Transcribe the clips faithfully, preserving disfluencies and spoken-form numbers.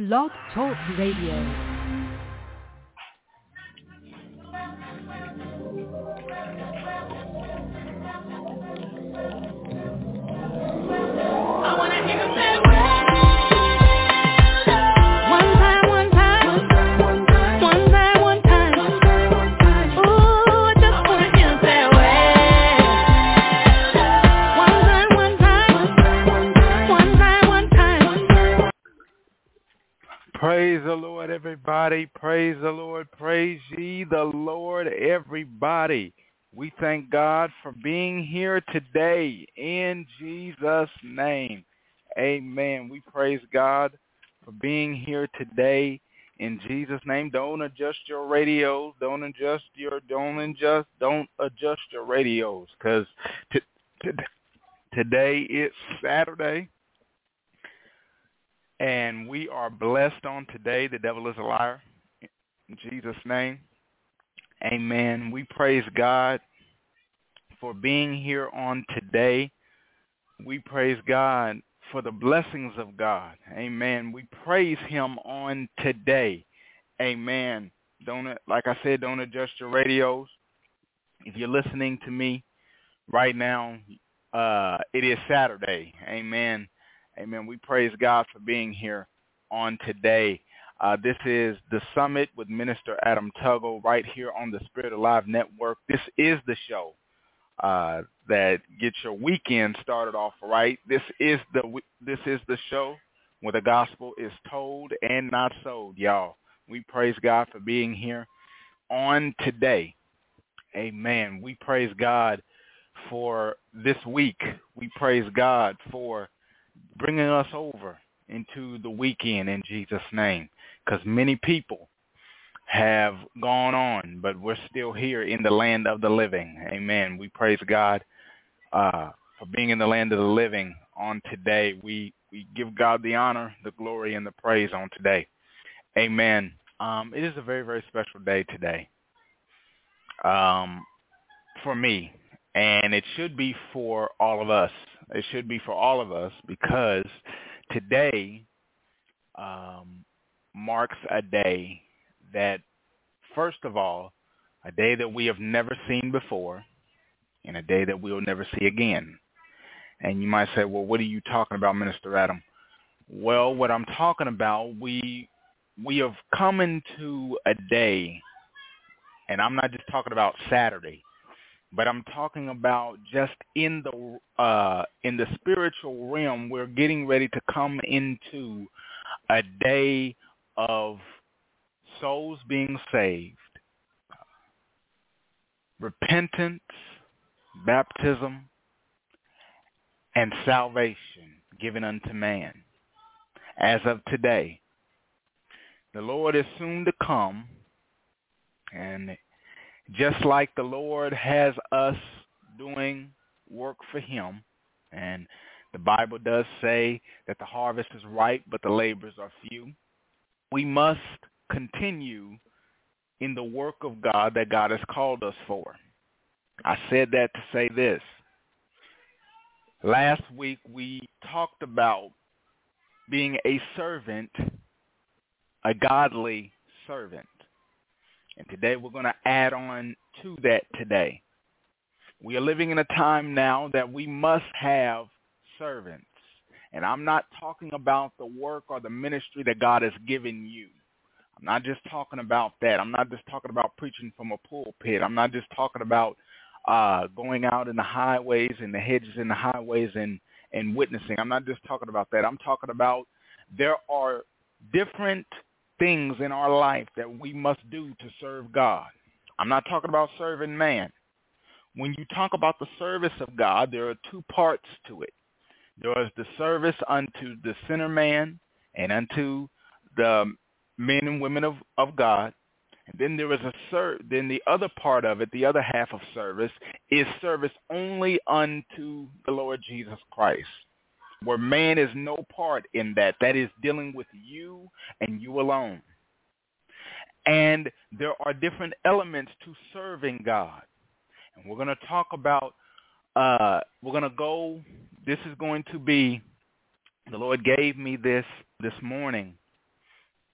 Blog Talk Radio. Praise the Lord, everybody. Praise the Lord. Praise ye the Lord, everybody. We thank God for being here today in Jesus' name. Amen. We praise God for being here today in Jesus' name. Don't adjust your radios. Don't adjust your, don't adjust, don't adjust your radios because t- t- today it's Saturday. And we are blessed on today. The devil is a liar. In Jesus' name, amen. We praise God for being here on today. We praise God for the blessings of God. Amen. We praise him on today. Amen. Don't, like I said, don't adjust your radios. If you're listening to me right now, uh, it is Saturday. Amen. Amen. We praise God for being here on today. Uh, this is the Summit with Minister Adam Tuggle right here on the Spirit Alive Network. This is the show uh, that gets your weekend started off right. This is the this is the show where the gospel is told and not sold, y'all. We praise God for being here on today. Amen. We praise God for this week. We praise God for bringing us over into the weekend in Jesus' name, because many people have gone on, but we're still here in the land of the living. Amen. We praise God uh, for being in the land of the living on today. We we give God the honor, the glory, and the praise on today. Amen. Um, it is a very, very special day today um, for me, and it should be for all of us. It should be for all of us because today um, marks a day that, first of all, a day that we have never seen before and a day that we'll never see again. And you might say, well, what are you talking about, Minister Adam? Well, what I'm talking about, we we have come into a day, and I'm not just talking about Saturday, but I'm talking about just in the uh, in the spiritual realm, we're getting ready to come into a day of souls being saved, repentance, baptism, and salvation given unto man. As of today, the Lord is soon to come, and just like the Lord has us doing work for him, and the Bible does say that the harvest is ripe, but the laborers are few, we must continue in the work of God that God has called us for. I said that to say this. Last week we talked about being a servant, a godly servant. And today we're going to add on to that today. We are living in a time now that we must have servants. And I'm not talking about the work or the ministry that God has given you. I'm not just talking about that. I'm not just talking about preaching from a pulpit. I'm not just talking about uh, going out in the highways and the hedges and the highways and, and witnessing. I'm not just talking about that. I'm talking about there are different things in our life that we must do to serve God. I'm not talking about serving man. When you talk about the service of God, there are two parts to it. There is the service unto the sinner man and unto the men and women of, of God. And then there is a ser- then the other part of it, the other half of service, is service only unto the Lord Jesus Christ, where man is no part in that. That is dealing with you and you alone. And there are different elements to serving God. And we're going to talk about, uh, we're going to go, this is going to be, the Lord gave me this this morning,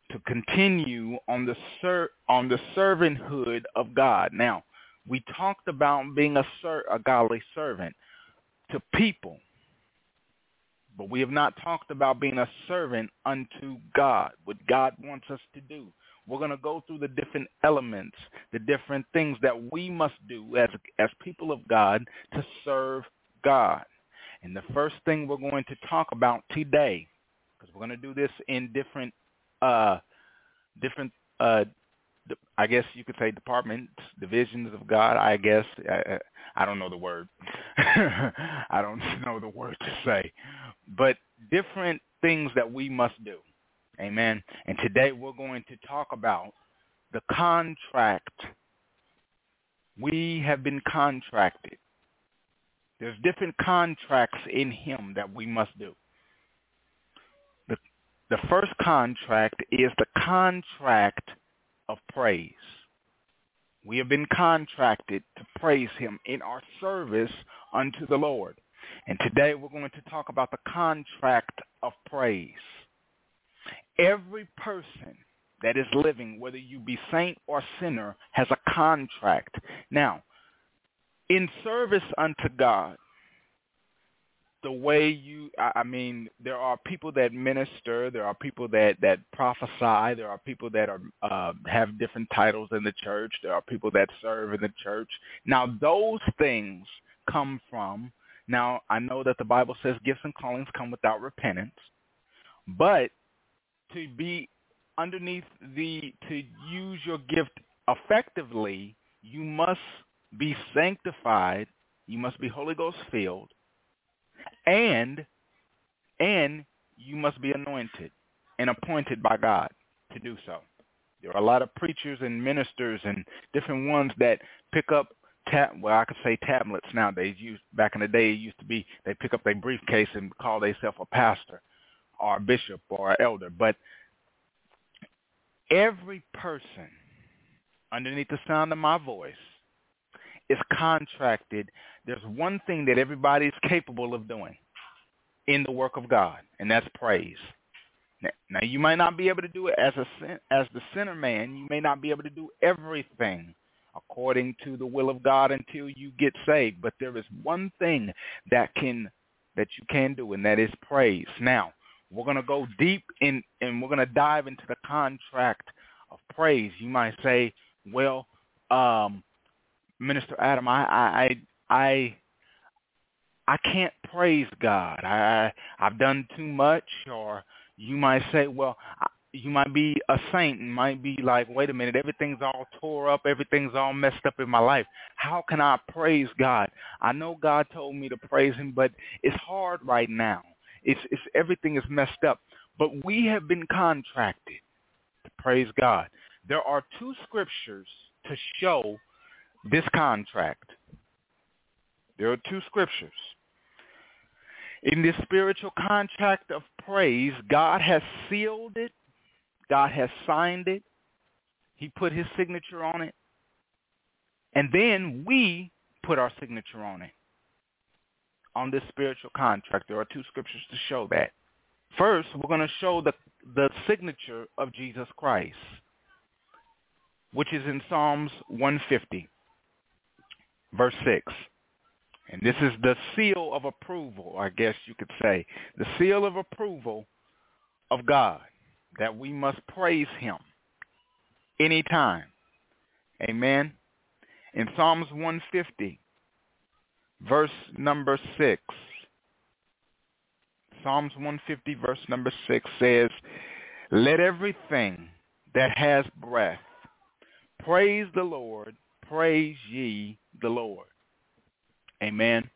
to continue on the ser- on the servanthood of God. Now, we talked about being a ser- a godly servant to people, but we have not talked about being a servant unto God, what God wants us to do. We're going to go through the different elements, the different things that we must do as as people of God to serve God. And the first thing we're going to talk about today, because we're going to do this in different, uh, different, uh, I guess you could say departments, divisions of God. I guess I, I don't know the word. I don't know the word to say, but different things that we must do. Amen. And today we're going to talk about the contract. We have been contracted. There's different contracts in him that we must do. The, the first contract is the contract of praise. We have been contracted to praise him in our service unto the Lord. And today we're going to talk about the contract of praise. Every person that is living, whether you be saint or sinner, has a contract. Now, in service unto God, the way you, I mean, there are people that minister, there are people that, that prophesy, there are people that are uh, have different titles in the church, there are people that serve in the church. Now, those things come from, now, I know that the Bible says gifts and callings come without repentance, but to be underneath the, to use your gift effectively, you must be sanctified, you must be Holy Ghost filled, and, and you must be anointed and appointed by God to do so. There are a lot of preachers and ministers and different ones that pick up, tab, well, I could say tablets nowadays. Used, back in the day, it used to be they pick up their briefcase and call themselves a pastor or a bishop or an elder. But every person underneath the sound of my voice is contracted. There's one thing that everybody is capable of doing in the work of God, and that's praise. Now, now you might not be able to do it as a as the sinner man. You may not be able to do everything according to the will of God until you get saved. But there is one thing that can that you can do, and that is praise. Now, we're going to go deep in, and we're going to dive into the contract of praise. You might say, well, um, Minister Adam, I, I, I, I can't praise God. I, I've done too much. Or you might say, well, you might be a saint and might be like, wait a minute, everything's all tore up. Everything's all messed up in my life. How can I praise God? I know God told me to praise him, but it's hard right now. It's, it's everything is messed up. But we have been contracted to praise God. There are two scriptures to show this contract. There are two scriptures. In this spiritual contract of praise, God has sealed it. God has signed it. He put his signature on it. And then we put our signature on it. On this spiritual contract, there are two scriptures to show that. First, we're going to show the, the signature of Jesus Christ, which is in Psalms one fifty, verse six. And this is the seal of approval, I guess you could say. The seal of approval of God, that we must praise him anytime. Amen. In Psalms one fifty, verse number six. Psalms one fifty, verse number six says, let everything that has breath praise the Lord, praise ye the Lord. Amen.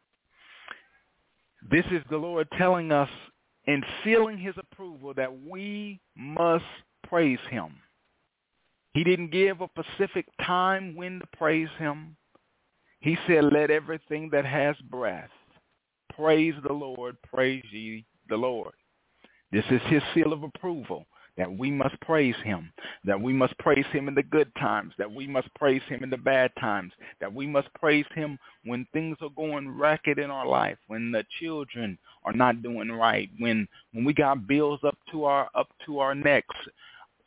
This is the Lord telling us and sealing his approval that we must praise him. He didn't give a specific time when to praise him. He said, let everything that has breath praise the Lord, praise ye the Lord. This is his seal of approval, that we must praise him, that we must praise him in the good times, that we must praise him in the bad times, that we must praise him when things are going racket in our life, when the children are not doing right, when when we got bills up to our up to our necks,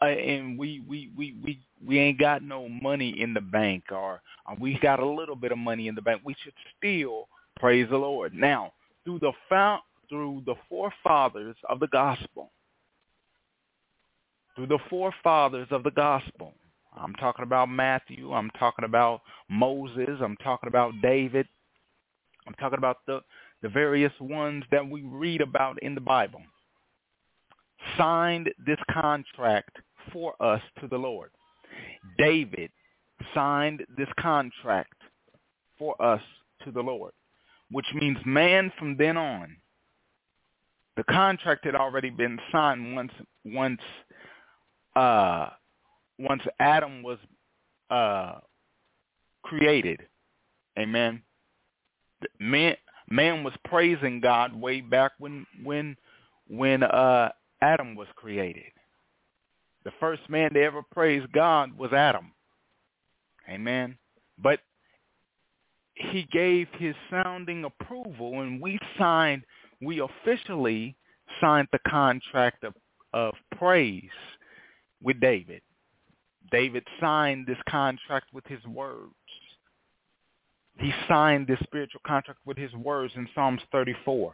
uh, and we, we, we, we, we ain't got no money in the bank, or, or we got a little bit of money in the bank, we should still praise the Lord. Now, through the fount, through the forefathers of the gospel, through the forefathers of the gospel, I'm talking about Matthew, I'm talking about Moses, I'm talking about David, I'm talking about the, the various ones that we read about in the Bible, signed this contract for us to the Lord. David signed this contract for us to the Lord, which means, man, from then on, the contract had already been signed once once uh, once Adam was uh, created. Amen. Man, man was praising God way back when when when uh, Adam was created. The first man to ever praise God was Adam. Amen. But he gave his sounding approval, and we signed, we officially signed the contract of, of praise with David. David signed this contract with his words. He signed this spiritual contract with his words in Psalms thirty-four,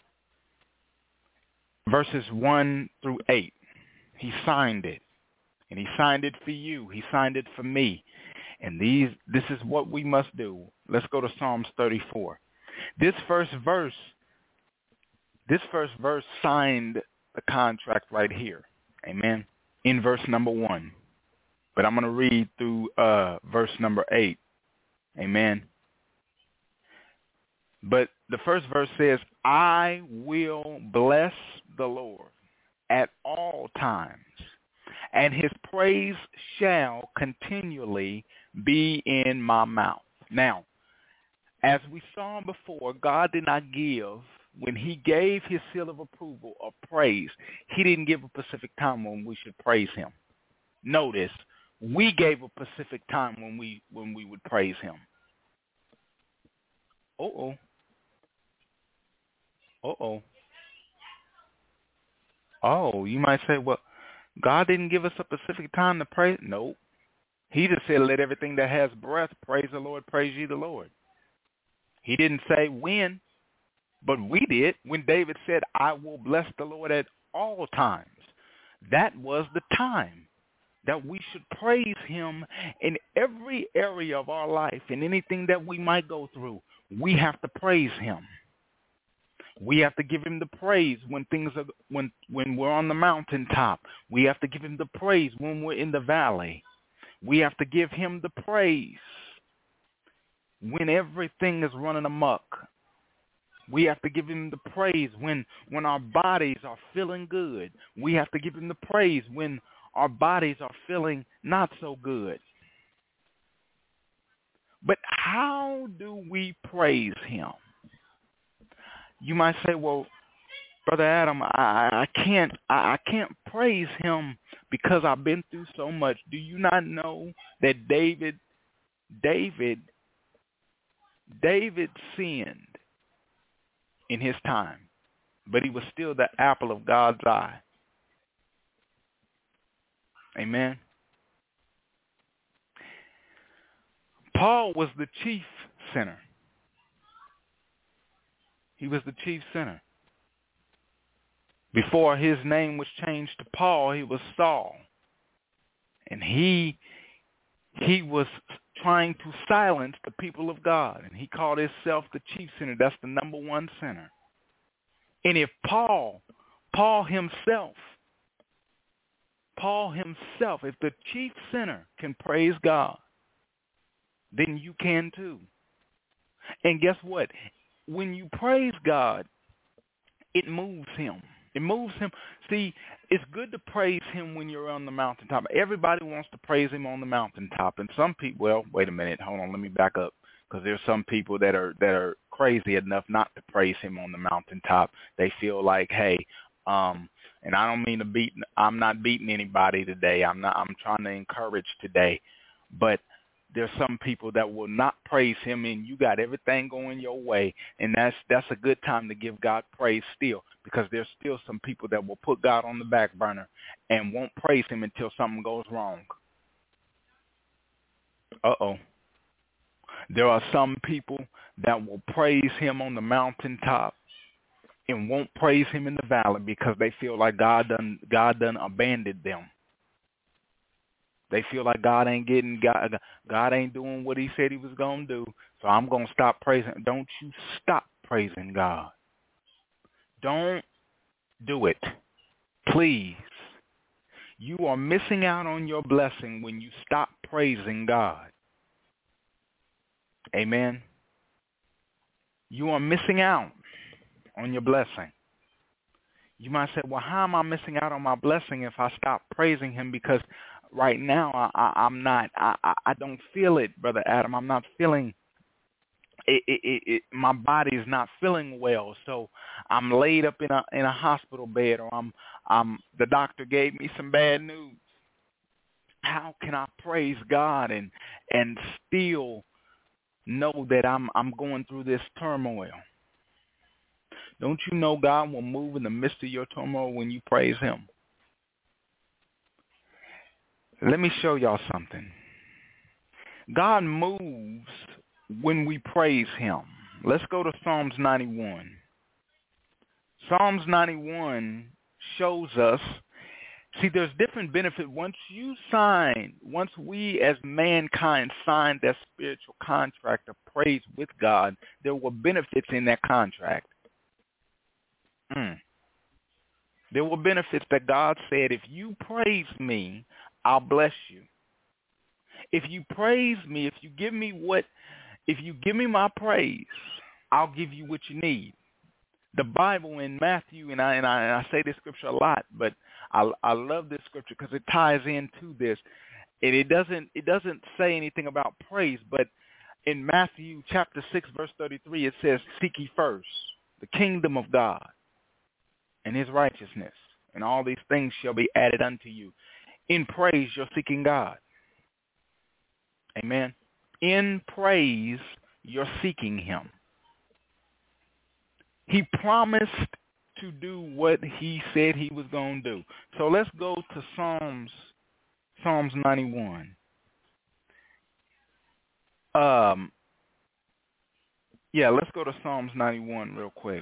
verses one through eight. He signed it, and he signed it for you. He signed it for me. And these, this is what we must do. Let's go to Psalms thirty-four. This first verse, this first verse signed the contract right here. Amen. In verse number one. But I'm going to read through uh, verse number eight. Amen. But the first verse says, I will bless the Lord at all times, and his praise shall continually be in my mouth. Now, as we saw before, God did not give, when he gave his seal of approval of praise, he didn't give a specific time when we should praise him. Notice, we gave a specific time when we when we would praise him. Uh-oh. Uh-oh. Oh, you might say, well, God didn't give us a specific time to praise. Nope. He just said, let everything that has breath praise the Lord, praise ye the Lord. He didn't say when, but we did. When David said, I will bless the Lord at all times, that was the time that we should praise him in every area of our life, and anything that we might go through. We have to praise him. We have to give him the praise when things are when when we're on the mountaintop. We have to give him the praise when we're in the valley. We have to give him the praise when everything is running amok. We have to give him the praise when when our bodies are feeling good. We have to give him the praise when our bodies are feeling not so good. But how do we praise him? You might say, well, Brother Adam, I, I can't I, I can't praise him because I've been through so much. Do you not know that David David David sinned in his time, but he was still the apple of God's eye? Amen. Paul was the chief sinner. He was the chief sinner. Before his name was changed to Paul, he was Saul. And he he was trying to silence the people of God. And he called himself the chief sinner. That's the number one sinner. And if Paul, Paul himself, Paul himself, if the chief sinner can praise God, then you can too. And guess what? When you praise God, it moves him. It moves him. See, it's good to praise him when you're on the mountaintop. Everybody wants to praise him on the mountaintop. And some people, well, wait a minute. Hold on. Let me back up. Because there's some people that are that are crazy enough not to praise him on the mountaintop. They feel like, hey, um, and I don't mean to beat, I'm not beating anybody today. I'm not, I'm trying to encourage today. But there's some people that will not praise him, and you got everything going your way, and that's that's a good time to give God praise still, because there's still some people that will put God on the back burner and won't praise him until something goes wrong. Uh-oh. There are some people that will praise him on the mountaintop and won't praise him in the valley because they feel like God done God done abandoned them. They feel like God ain't getting God, God ain't doing what he said he was going to do, so I'm going to stop praising. Don't you stop praising God. Don't do it. Please. You are missing out on your blessing when you stop praising God. Amen. You are missing out on your blessing. You might say, well, how am I missing out on my blessing if I stop praising him? Because right now I, I, I'm not, I, I, I don't feel it, Brother Adam. I'm not feeling it, it, it, it. My body is not feeling well. So I'm laid up in a in a hospital bed, or I'm, I'm, the doctor gave me some bad news. How can I praise God and and still know that I'm I'm going through this turmoil? Don't you know God will move in the midst of your turmoil when you praise him? Let me show y'all something. God moves when we praise him. Let's go to Psalms ninety-one. Psalms ninety-one shows us, see, there's different benefit. Once you sign, once we as mankind signed that spiritual contract of praise with God, there were benefits in that contract. Mm. There were benefits that God said, if you praise me, I'll bless you. If you praise me, if you give me what, if you give me my praise, I'll give you what you need. The Bible in Matthew, and I and I, and I say this scripture a lot, but I I love this scripture because it ties into this, and it doesn't it doesn't say anything about praise, but in Matthew chapter six verse thirty-three it says, "Seek ye first the kingdom of God and his righteousness, and all these things shall be added unto you." In praise, you're seeking God. Amen. In praise, you're seeking him. He promised to do what he said he was going to do. So let's go to Psalms, Psalms ninety-one. Um, yeah, let's go to Psalms ninety-one real quick.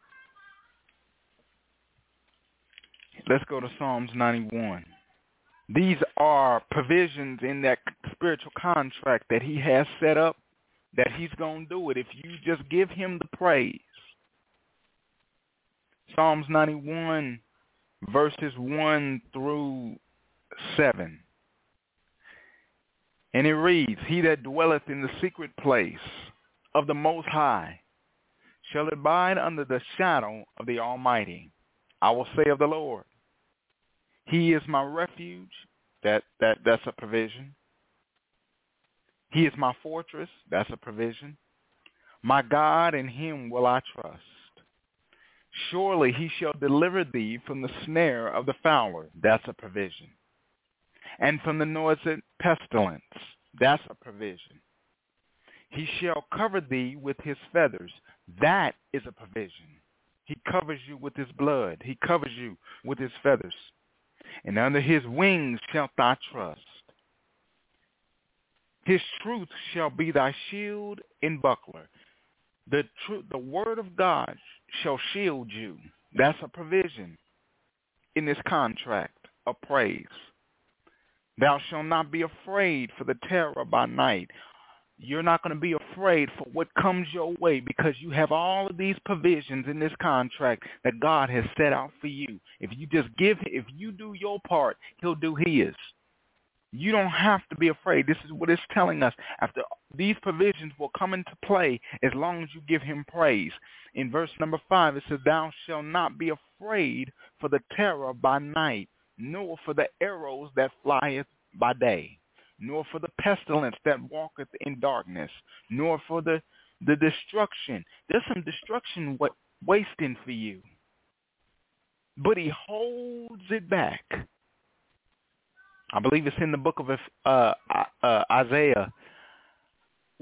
Let's go to Psalms ninety-one. These are provisions in that spiritual contract that he has set up, that he's going to do it if you just give him the praise. Psalms ninety-one, verses one through seven. And it reads, "He that dwelleth in the secret place of the Most High shall abide under the shadow of the Almighty. I will say of the Lord, he is my refuge." That, that, that's a provision. "He is my fortress." That's a provision. "My God, in him will I trust. Surely he shall deliver thee from the snare of the fowler." That's a provision. "And from the noisome pestilence." That's a provision. "He shall cover thee with his feathers." That is a provision. He covers you with his blood. He covers you with his feathers. "And under his wings shalt thou trust. His truth shall be thy shield and buckler." The truth, the word of God shall shield you. That's a provision in this contract of praise. "Thou shalt not be afraid for the terror by night." You're not going to be afraid for what comes your way because you have all of these provisions in this contract that God has set out for you. If you just give, if you do your part, he'll do his. You don't have to be afraid. This is what it's telling us. After these provisions will come into play as long as you give him praise. In verse number five, it says, "Thou shalt not be afraid for the terror by night, nor for the arrows that flieth by day, nor for the pestilence that walketh in darkness, nor for the, the destruction." There's some destruction wa- wasting for you, but he holds it back. I believe it's in the book of uh, uh, Isaiah,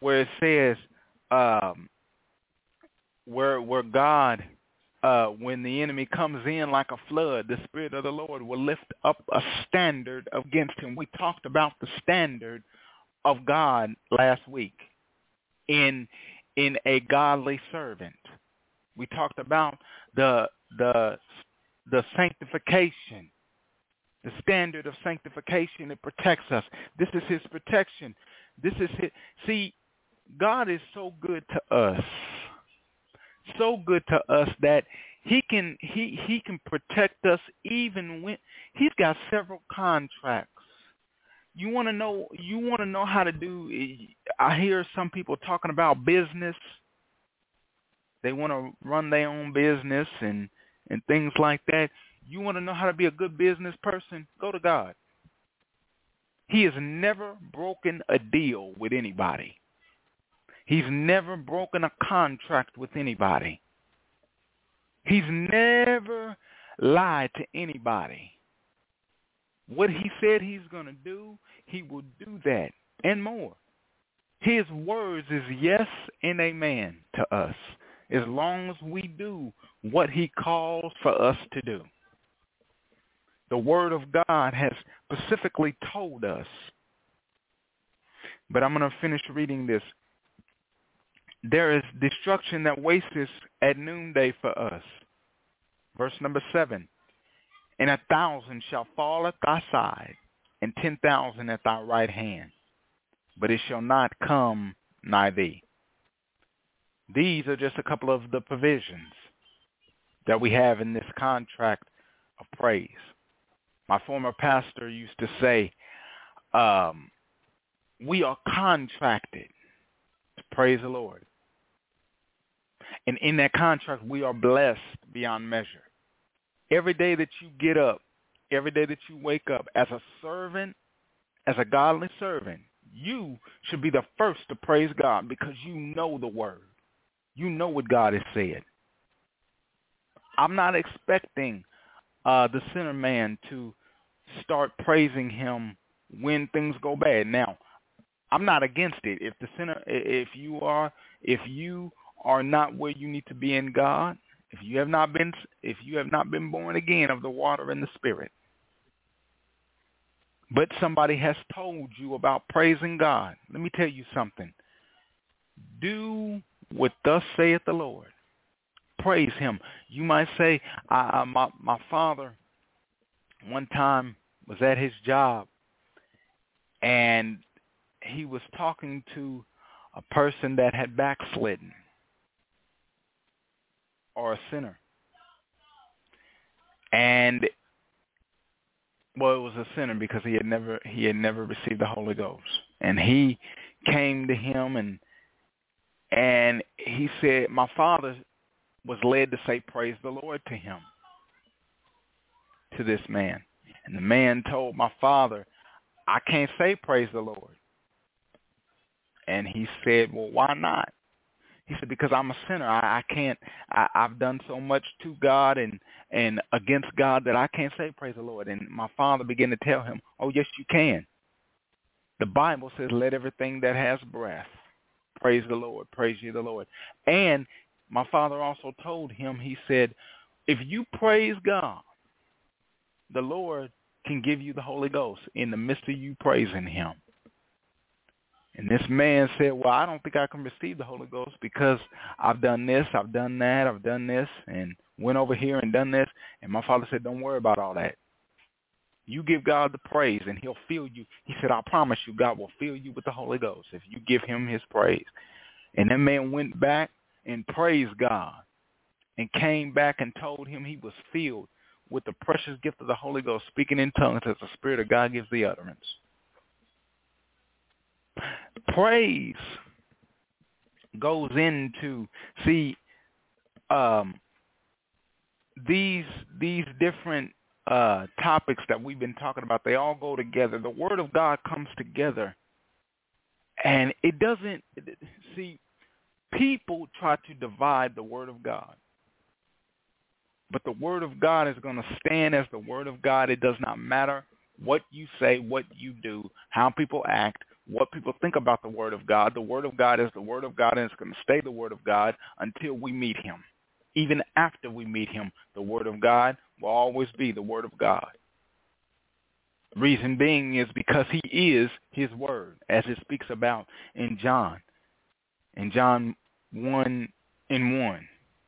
where it says um, where where God, uh, when the enemy comes in like a flood, the Spirit of the Lord will lift up a standard against him. We talked about the standard of God last week in in a godly servant. We talked about the the the sanctification, the standard of sanctification. It protects us. This is his protection. This is his. See, God is so good to us, so good to us that he can he he can protect us even when he's got several contracts. You want to know you want to know how to do. I hear some people talking about business. They want to run their own business and and things like that. You want to know how to be a good business person? Go to God. He has never broken a deal with anybody. He's never broken a contract with anybody. He's never lied to anybody. What he said he's going to do, he will do that and more. His words is yes and amen to us as long as we do what he calls for us to do. The Word of God has specifically told us. But I'm going to finish reading this. There is destruction that wastes at noonday for us. Verse number seven. And a thousand shall fall at thy side, and ten thousand at thy right hand, but it shall not come nigh thee. These are just a couple of the provisions that we have in this contract of praise. My former pastor used to say, um, we are contracted to praise the Lord. And in that contract, we are blessed beyond measure. Every day that you get up, every day that you wake up, as a servant, as a godly servant, you should be the first to praise God because you know the word. You know what God has said. I'm not expecting uh, the sinner man to start praising him when things go bad. Now, I'm not against it. If the sinner, if you are, if you are not where you need to be in God, if you have not been, if you have not been born again of the water and the Spirit, but somebody has told you about praising God, let me tell you something. Do what thus saith the Lord. Praise him. You might say, I, my, my father one time was at his job, and he was talking to a person that had backslidden, or a sinner. And well, it was a sinner because he had never he had never received the Holy Ghost. And he came to him and and he said, my father was led to say praise the Lord to him, to this man. And the man told my father, I can't say praise the Lord. And he said, well, why not? He said, because I'm a sinner. I, I can't, I, I've done so much to God and, and against God that I can't say praise the Lord. And my father began to tell him, oh, yes, you can. The Bible says, let everything that has breath praise the Lord, praise ye the Lord. And my father also told him, he said, if you praise God, the Lord can give you the Holy Ghost in the midst of you praising him. And this man said, well, I don't think I can receive the Holy Ghost because I've done this, I've done that, I've done this, and went over here and done this. And my father said, don't worry about all that. You give God the praise, and he'll fill you. He said, I promise you, God will fill you with the Holy Ghost if you give him his praise. And that man went back and praised God and came back and told him he was filled with the precious gift of the Holy Ghost, speaking in tongues as the Spirit of God gives the utterance. Praise goes into, see, um, these these different uh, topics that we've been talking about, they all go together. The Word of God comes together, and it doesn't, see, people try to divide the Word of God. But the Word of God is going to stand as the Word of God. It does not matter what you say, what you do, how people act, what people think about the Word of God. The Word of God is the Word of God, and it's going to stay the Word of God until we meet him. Even after we meet him, the Word of God will always be the Word of God. Reason being is because he is his Word, as it speaks about in John, in John one and one.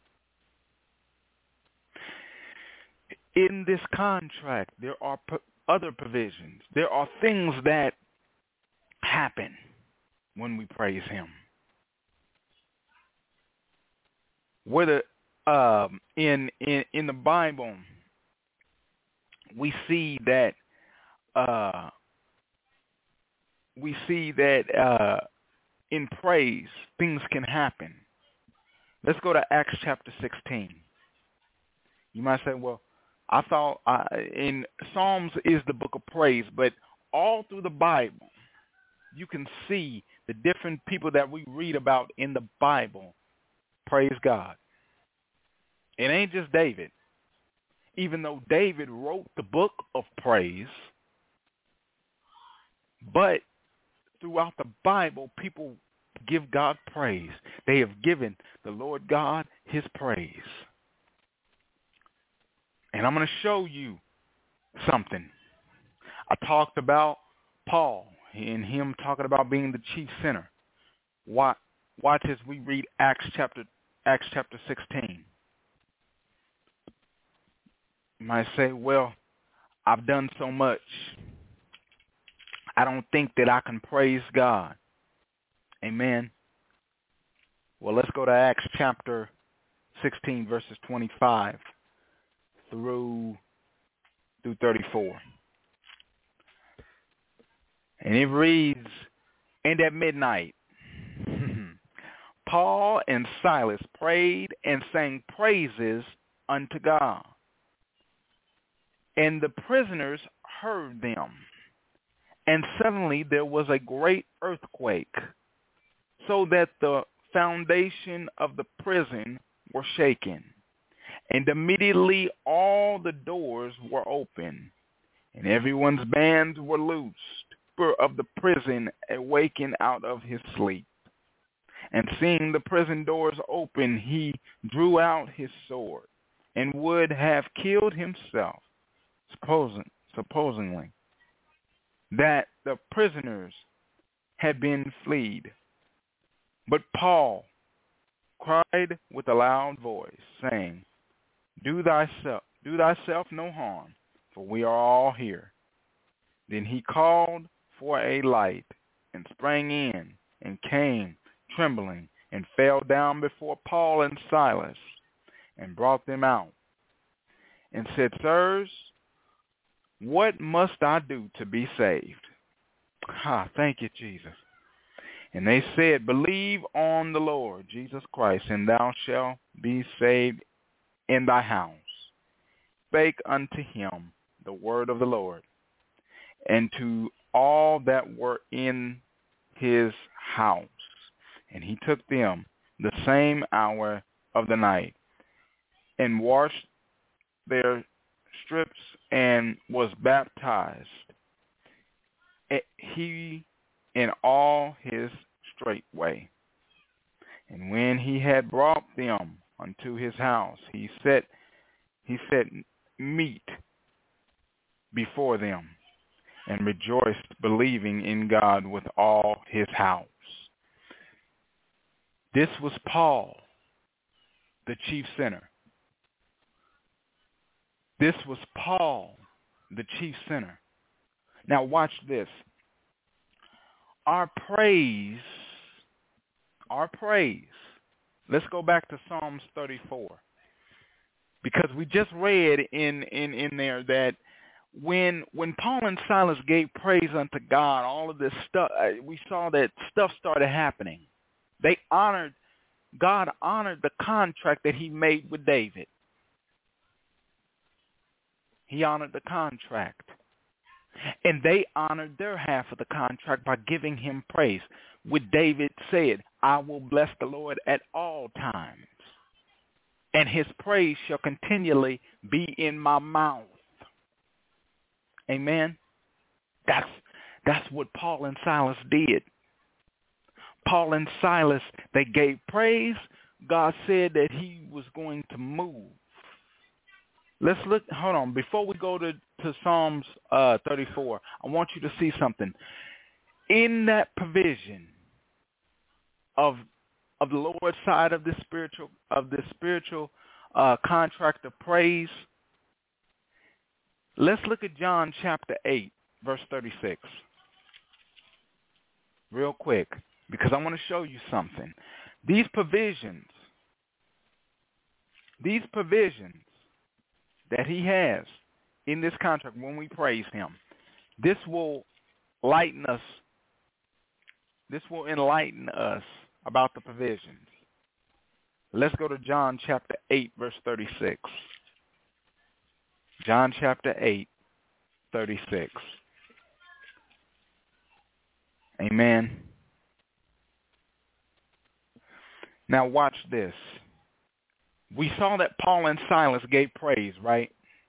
In this contract, there are pro- other provisions. There are things that happen when we praise him. Whether um, in, in in the Bible, we see that uh, we see that uh, in praise, things can happen. Let's go to Acts chapter sixteen. You might say, well, I thought uh, in Psalms is the book of praise, but all through the Bible, you can see the different people that we read about in the Bible praise God. It ain't just David. Even though David wrote the book of praise, but throughout the Bible, people give God praise. They have given the Lord God his praise. And I'm going to show you something. I talked about Paul and him talking about being the chief sinner. Watch, watch as we read Acts chapter Acts chapter sixteen. You might say, well, I've done so much. I don't think that I can praise God. Amen. Well, let's go to Acts chapter sixteen, verses twenty-five through through thirty-four. And it reads, and at midnight, Paul and Silas prayed and sang praises unto God. And the prisoners heard them. And suddenly there was a great earthquake, so that the foundation of the prison were shaken. And immediately all the doors were open, and everyone's bands were loosed. Of the prison awakened out of his sleep. And seeing the prison doors open, he drew out his sword and would have killed himself, supposing, supposingly that the prisoners had been fled. But Paul cried with a loud voice, saying, Do thyself, do thyself no harm, for we are all here. Then he called for a light, and sprang in, and came trembling, and fell down before Paul and Silas, and brought them out, and said, Sirs, what must I do to be saved? Ah, thank you, Jesus. And they said, Believe on the Lord Jesus Christ, and thou shalt be saved in thy house. Spake unto him the word of the Lord, and to all that were in his house. And he took them the same hour of the night, and washed their strips, and was baptized, he in all his straightway. And when he had brought them unto his house, he set he set meat before them, and rejoiced, believing in God with all his house. This was Paul, the chief sinner. This was Paul, the chief sinner. Now watch this. Our praise, our praise. Let's go back to Psalms thirty-four. Because we just read in, in, in there that when when Paul and Silas gave praise unto God, all of this stuff, we saw that stuff started happening. They honored, God honored the contract that he made with David. He honored the contract. And they honored their half of the contract by giving him praise. With David said, I will bless the Lord at all times, and his praise shall continually be in my mouth. Amen. That's That's what Paul and Silas did. Paul and Silas, they gave praise. God said that he was going to move. Let's look, hold on, before we go to, to Psalms uh, thirty-four, I want you to see something. In that provision of of the Lord's side of this spiritual of this spiritual uh, contract of praise, let's look at John chapter eight, verse thirty-six. Real quick, because I want to show you something. These provisions, these provisions that he has in this contract when we praise him, this will lighten us, this will enlighten us about the provisions. Let's go to John chapter eight, verse thirty-six. John chapter eight, thirty-six. Amen. Now watch this. We saw that Paul and Silas gave praise, right?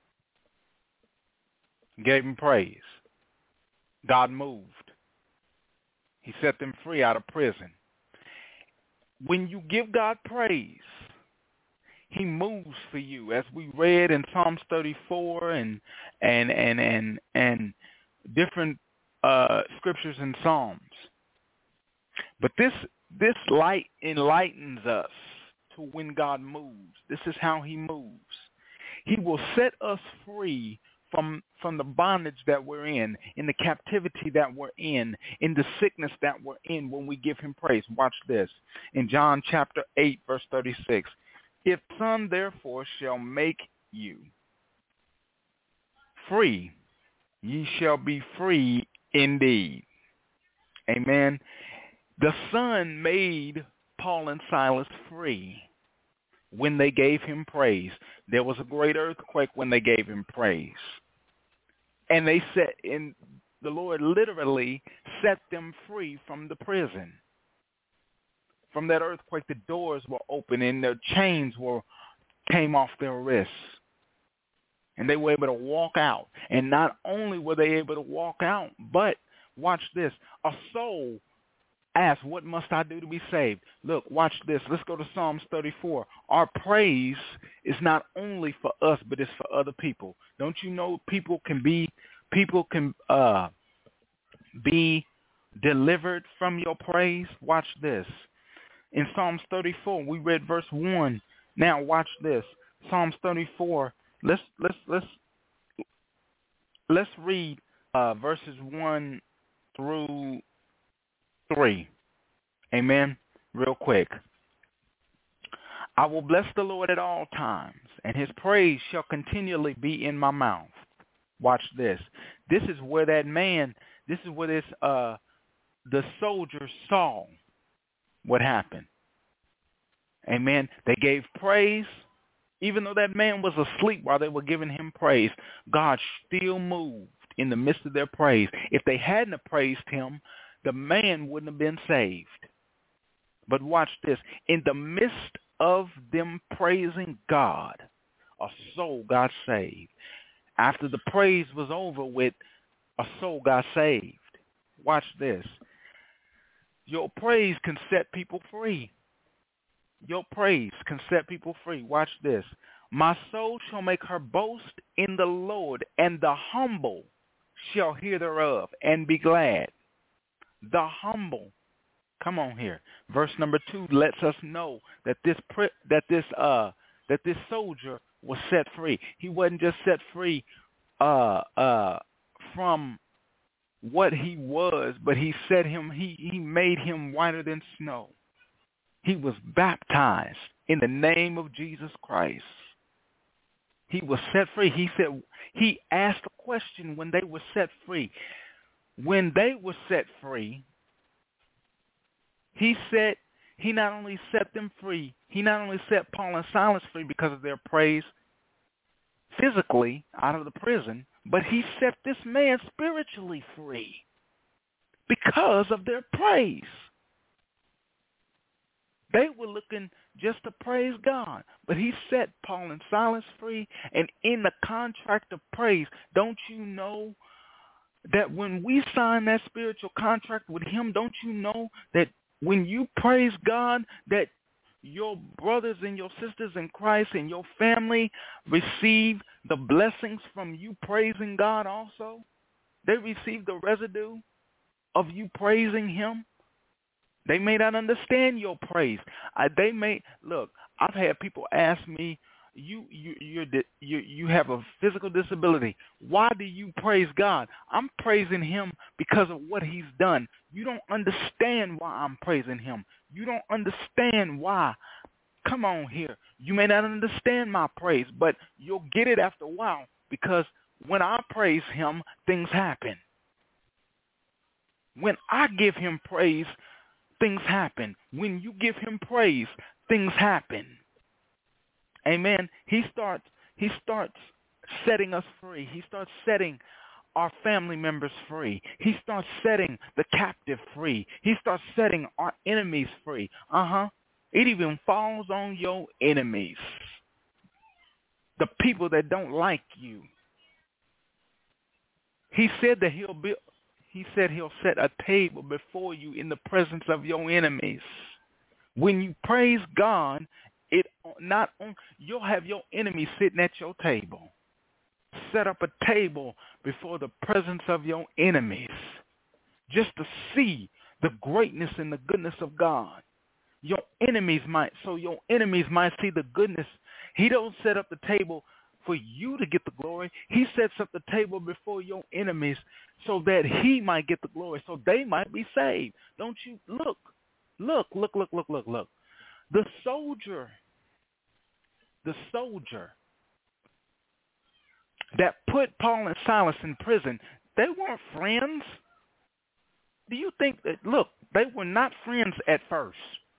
Gave him praise. God moved. He set them free out of prison. When you give God praise, he moves for you, as we read in Psalms thirty-four and and and and and different uh, scriptures and Psalms. But this this light enlightens us to when God moves. This is how he moves. He will set us free from from the bondage that we're in, in the captivity that we're in, in the sickness that we're in when we give him praise. Watch this. In John chapter eight, verse thirty-six. If Son therefore shall make you free, ye shall be free indeed. Amen. The Son made Paul and Silas free when they gave him praise. There was a great earthquake when they gave him praise. And they set in the Lord literally set them free from the prison. From that earthquake, the doors were open and their chains were came off their wrists. And they were able to walk out. And not only were they able to walk out, but watch this, a soul asked, what must I do to be saved? Look, watch this. Let's go to Psalms thirty-four. Our praise is not only for us, but it's for other people. Don't you know people can be people can uh, be delivered from your praise? Watch this. In Psalms thirty-four, we read verse one. Now watch this. Psalms thirty-four. Let's let's let's let's read uh, verses one through three. Amen. Real quick. I will bless the Lord at all times, and his praise shall continually be in my mouth. Watch this. This is where that man, this is where this uh the soldiers saw what happened. Amen. They gave praise. Even though that man was asleep while they were giving him praise, God still moved in the midst of their praise. If they hadn't have praised him, the man wouldn't have been saved. But watch this. In the midst of them praising God, a soul got saved. After the praise was over with, a soul got saved. Watch this. Your praise can set people free. Your praise can set people free. Watch this. My soul shall make her boast in the Lord, and the humble shall hear thereof and be glad. The humble. Come on here. Verse number two lets us know that this that this uh that this soldier was set free. He wasn't just set free uh uh from what he was, but he set him he, he made him whiter than snow. He was baptized in the name of Jesus Christ. He was set free. He said he asked a question when they were set free. When they were set free, he said he not only set them free, he not only set Paul and Silas free because of their praise physically out of the prison, but he set this man spiritually free because of their praise. They were looking just to praise God, but he set Paul and Silas free. And in the contract of praise, don't you know that when we sign that spiritual contract with him, don't you know that when you praise God, that your brothers and your sisters in Christ and your family receive the blessings from you praising God also? They receive the residue of you praising him. They may not understand your praise. I, they may, look, I've had people ask me, you you you're, you you have a physical disability. Why do you praise God? I'm praising him because of what he's done. You don't understand why I'm praising him. You don't understand why. Come on here. You may not understand my praise, but you'll get it after a while, because when I praise him, things happen. When I give him praise, things happen. When you give him praise, things happen. Amen. He starts he starts setting us free. He starts setting our family members free. He starts setting the captive free. He starts setting our enemies free. Uh-huh. It even falls on your enemies. The people that don't like you. He said that he'll be he said he'll set a table before you in the presence of your enemies. When you praise God, it not on, you'll have your enemies sitting at your table. Set up a table before the presence of your enemies, just to see the greatness and the goodness of God. Your enemies might, so your enemies might see the goodness. He don't set up the table for you to get the glory. He sets up the table before your enemies so that he might get the glory, so they might be saved. Don't you look, look, look, look, look, look, look. The soldier, the soldier that put Paul and Silas in prison, they weren't friends. Do you think that, look, they were not friends at first.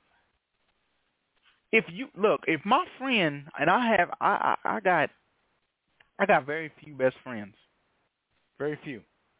If you, look, if my friend, and I have, I, I, I got, I got very few best friends. Very few.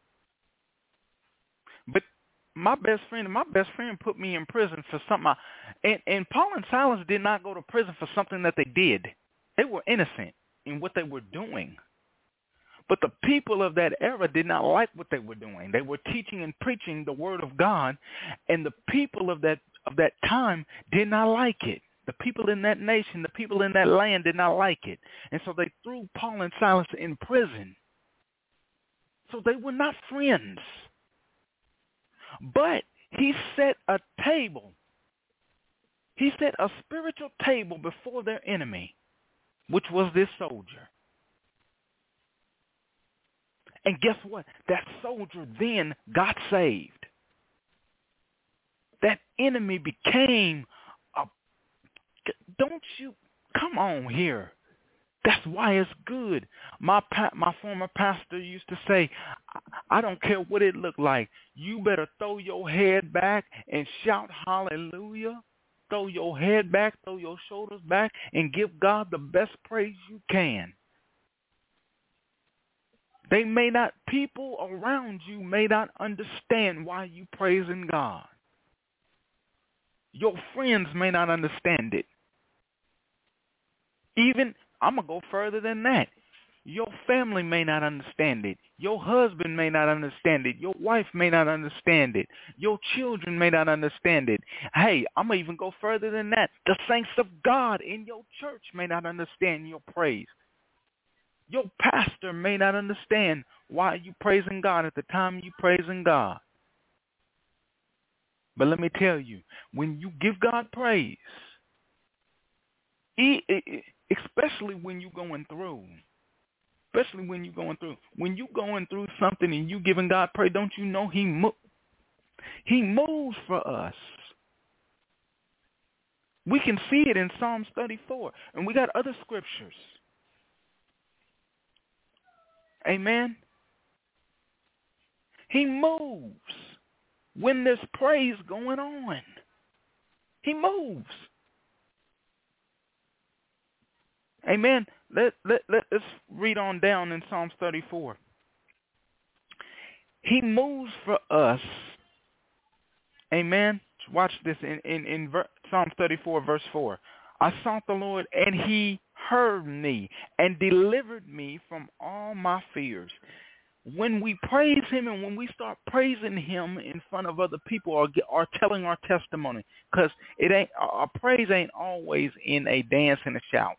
But my best friend, my best friend put me in prison for something. I, and, and Paul and Silas did not go to prison for something that they did. They were innocent in what they were doing. But the people of that era did not like what they were doing. They were teaching and preaching the word of God, and the people of that of that time did not like it. The people in that nation, the people in that land did not like it. And so they threw Paul and Silas in prison. So they were not friends. But he set a table. He set a spiritual table before their enemy, which was this soldier. And guess what? That soldier then got saved. That enemy became a... Don't you... Come on here. That's why it's good. My pa- my former pastor used to say, I don't care what it looked like. You better throw your head back and shout hallelujah. Throw your head back, throw your shoulders back, and give God the best praise you can. They may not, people around you may not understand why you praising God. Your friends may not understand it. Even, I'm going to go further than that. Your family may not understand it. Your husband may not understand it. Your wife may not understand it. Your children may not understand it. Hey, I'm going to even go further than that. The saints of God in your church may not understand your praise. Your pastor may not understand why you praising God at the time you praising God. But let me tell you, when you give God praise, especially when you're going through, especially when you're going through, when you're going through something and you giving God praise, don't you know he, mo- he moves for us. We can see it in Psalms thirty-four, and we got other scriptures. Amen. He moves when there's praise going on. He moves. Amen. Let, let, let, let's read on down in Psalms thirty-four. He moves for us. Amen. Watch this in, in, in ver- Psalms thirty-four, verse four. I sought the Lord, and he heard me and delivered me from all my fears. when we praise him and when we start praising him in front of other people or, get, or telling our testimony, because it ain't our praise ain't always in a dance and a shout.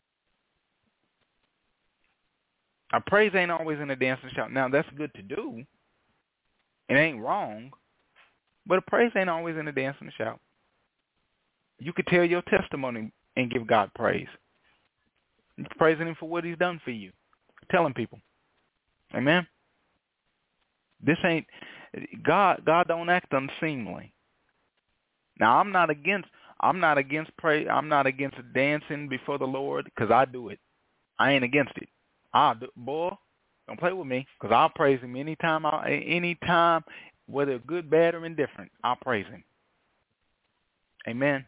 Our praise ain't always in a dance and shout. Now, that's good to do. It ain't wrong. But a praise ain't always in a dance and a shout. You could tell your testimony and give God praise. You're praising him for what he's done for you. Telling people. Amen? This ain't, God God don't act unseemly. Now, I'm not against, I'm not against pray, I'm not against dancing before the Lord because I do it. I ain't against it. I'll do, boy, don't play with me because I'll praise him anytime, I, anytime, whether good, bad, or indifferent, I'll praise him. Amen.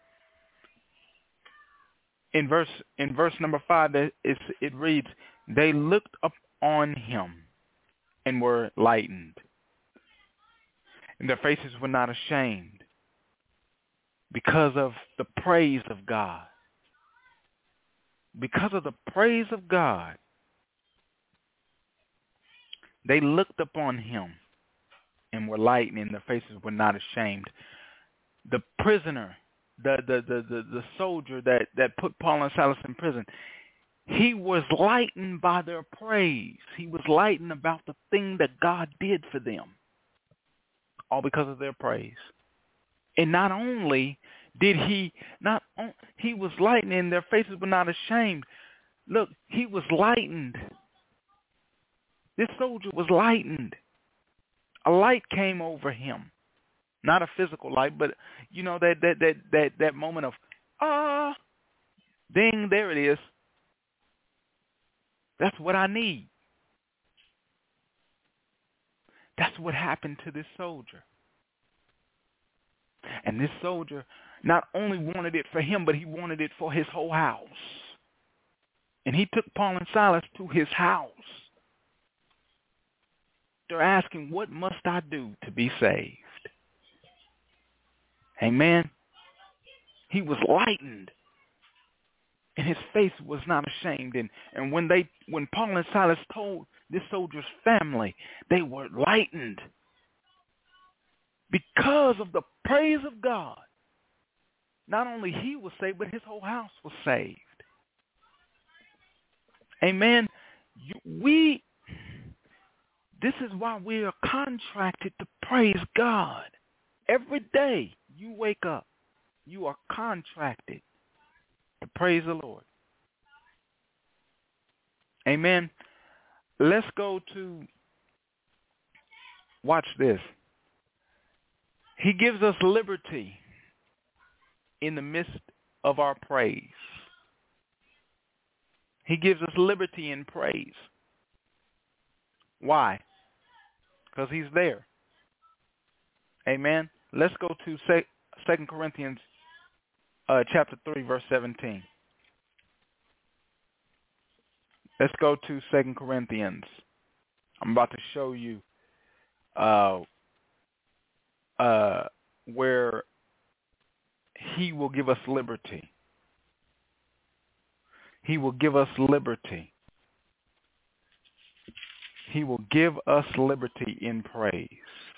In verse in verse number five, it, it reads, they looked up on him and were lightened, and their faces were not ashamed because of the praise of God. Because of the praise of God, they looked upon him and were lightened, and their faces were not ashamed. The prisoner, the the the the, the soldier that, that put Paul and Silas in prison, he was lightened by their praise. He was lightened about the thing that God did for them, all because of their praise. And not only did he, not on, he was lightened, and their faces were not ashamed. Look, he was lightened. This soldier was lightened. A light came over him. Not a physical light, but you know that that that that, that moment of ah, ding, there it is. That's what I need. That's what happened to this soldier. And this soldier not only wanted it for him, but he wanted it for his whole house. And he took Paul and Silas to his house. They're asking, what must I do to be saved? Amen. He was lightened, and his face was not ashamed. And, and when they, when Paul and Silas told this soldier's family, they were lightened because of the praise of God. Not only he was saved, but his whole house was saved. Amen. You, we, this is why we are contracted to praise God. Every day you wake up, you are contracted to praise the Lord. Amen. Let's go to, watch this. He gives us liberty in the midst of our praise. He gives us liberty in praise. Why? Because he's there. Amen. Let's go to Second Corinthians uh, chapter three, verse seventeen. Let's go to Second Corinthians. I'm about to show you uh, uh, where he will give us liberty. He will give us liberty. He will give us liberty in praise.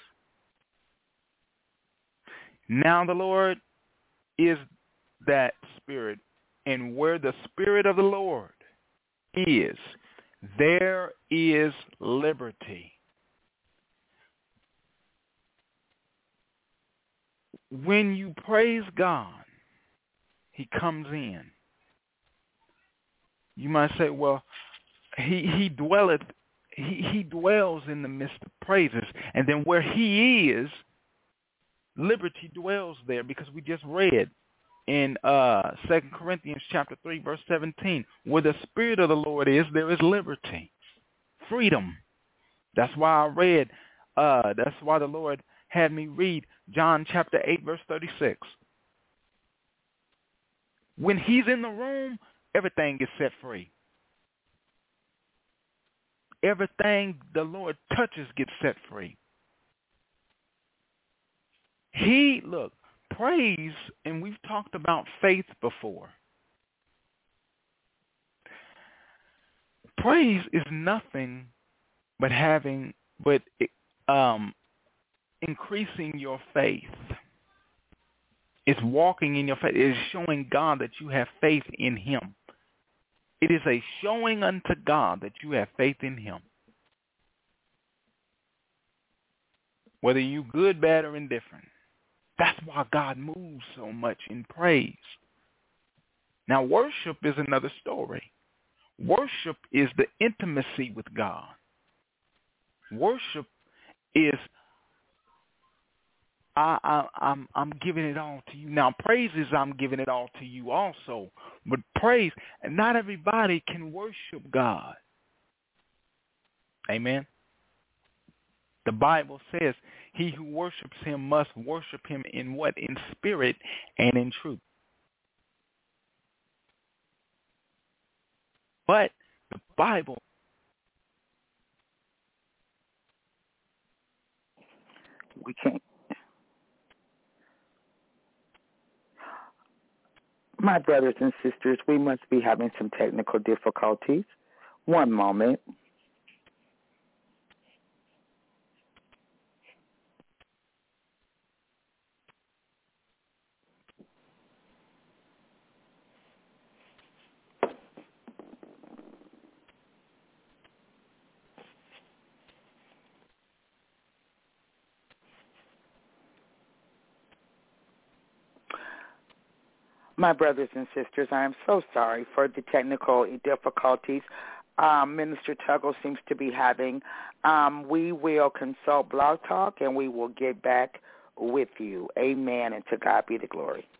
Now the Lord is that Spirit, and where the Spirit of the Lord is, there is liberty. When you praise God, he comes in. You might say, well, he, he dwelleth, he, he dwells in the midst of praises. And then where he is, liberty dwells there, because we just read in uh, Second Corinthians chapter three, verse seventeen, where the Spirit of the Lord is, there is liberty, freedom. That's why I read, uh, that's why the Lord had me read John chapter eight, verse thirty-six. When he's in the room, everything gets set free. Everything the Lord touches gets set free. He, look, praise, and we've talked about faith before. Praise is nothing but having, but um, increasing your faith. It's walking in your faith. It is showing God that you have faith in him. It is a showing unto God that you have faith in him. Whether you good, bad, or indifferent. That's why God moves so much in praise. Now, worship is another story. Worship is the intimacy with God. Worship is, I, I, I'm, I'm giving it all to you. Now, praise is I'm giving it all to you also. But praise, and not everybody can worship God. Amen. The Bible says, he who worships him must worship him in what? In spirit and in truth. But the Bible. We can't. My brothers and sisters, we must be having some technical difficulties. One moment. My brothers and sisters, I am so sorry for the technical difficulties um, Minister Tuggle seems to be having. Um, we will consult Blog Talk, and we will get back with you. Amen, and to God be the glory.